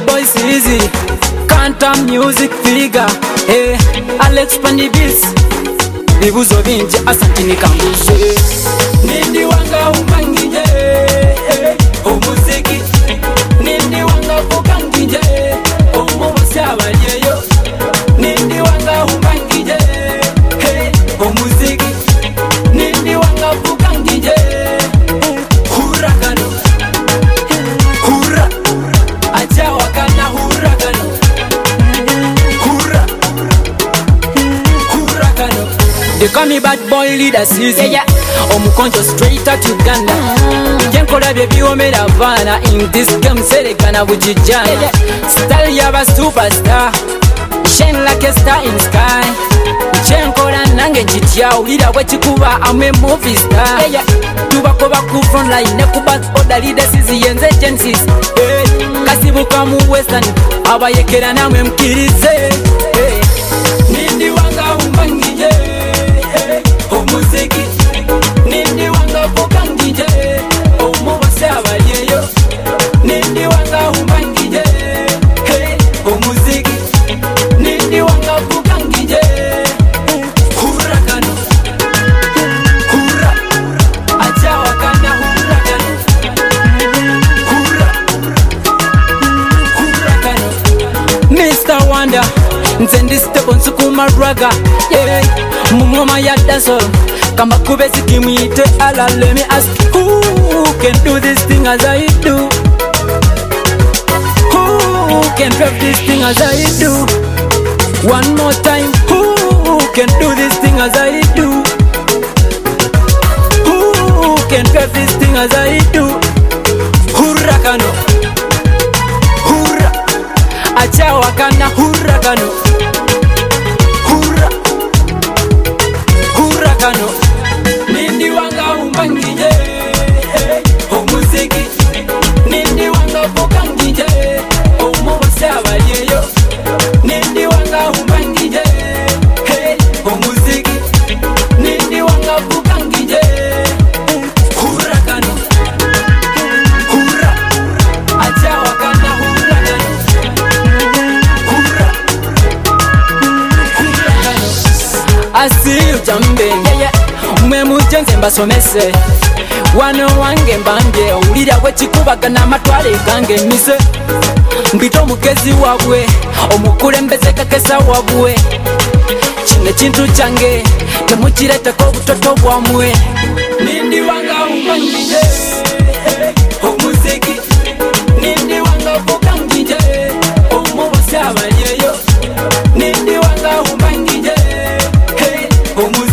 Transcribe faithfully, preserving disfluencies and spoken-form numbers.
boys easy. Kanta music figure. Hey, Alex Pandibis. Bibuzo binti asanti nikambuze. Nindi wanga umangije. Umuziki. Nindi wanga fukangije. Umubose abalyeyo. Nindi wanga umangije. Umuziki. Nindi wanga fukangije. Hura kano. Hura. Acha wakana hura kano. Hura. Hura kano. They call me bad boy leader season. Yeah, yeah. Omukonjo straight out Uganda. Kenkola baby omera vana. In this game serekana bujijana. Yeah, yeah. Style yaba superstar. Shine like a star in sky. Chenkola nange njitya ulira wechikuba ame movie star. Yeah, yeah. Tubako baku front line nekuba order leaders iziyenze agencies. Hey, kasibuka mu western abayekera namwe mkirize. Hey, nindi wanga umbangije. Umuziki. Nindi wanga fukangije. Umubose abalyeyo. Nindi wanga umbangije. Hey, umuziki. Nindi wanga fukangije. Hura kano. Hura. Acha wakana hura kano. Hura. Hura kano. Mister Wonder. Nzendi step on sukuma raga. Yeah. Mumoma ya dancehall. Kamba kube sikimwite ala, let me ask, who can do this thing as I do? Who can drive this thing as I do? One more time, who can do this thing as I do? Who can drive this thing as I do? Hurra kano. Hurra. Acha wakana hurra kano. Hurra. Hurra kano. Nindi wanga umbangije. Umuziki. Nindi wanga fukangije. Umubose abalyeyo. Nindi wanga umbangije. Umuziki. Nindi wanga fukangije. Hura kano. Hura. Acha wakana hura kano. Hura. Hura kano. I see you jumping. Yeah, yeah. Mwe mujenze mbasomese. Wano wange mbanje ulira wechikubaga na matwale gange mise. Mbito mukezi wabwe omukulembeze kakesa wabwe. Kino kintu kyange temukireteko butoto bwamwe. Nindi wanga umbangije. Umuziki. Nindi wanga fukangije. Umubose abalyeyo. Nindi wanga umbangije. Hey, umuziki.